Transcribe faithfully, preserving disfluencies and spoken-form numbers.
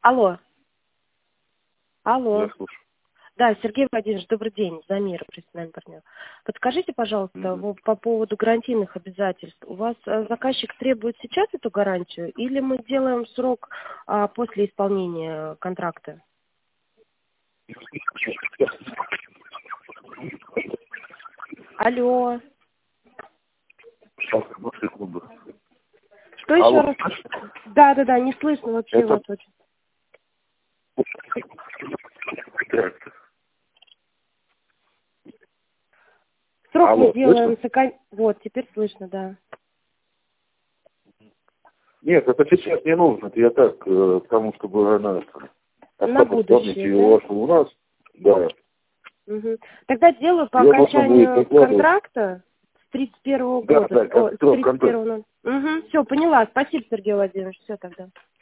Алло. Алло. Я слушаю. Да, Сергей Владимирович, добрый день. Замир, профессиональный партнер. Подскажите, пожалуйста, Мгм. по поводу гарантийных обязательств. У вас э, заказчик требует сейчас эту гарантию или мы делаем срок а, после исполнения контракта? Алло. Сейчас, одну секунду. Что еще Алло. раз? Да, да, да, не слышно вообще Это... вас очень. Срок Алло, мы делаем слышно? с окон- Вот, теперь слышно, да. Нет, это сейчас не нужно. Это я так, э, потому чтобы она На остаток будущее, памяти да? вашего у нас. Да. Мгм. Тогда делаю по Ее нужно будет окончанию накладывать. контракта с тридцать первого Да, года. да, О, как с срок тридцать контракта. первого. Угу. Все, поняла. Спасибо, Сергей Владимирович. Все тогда.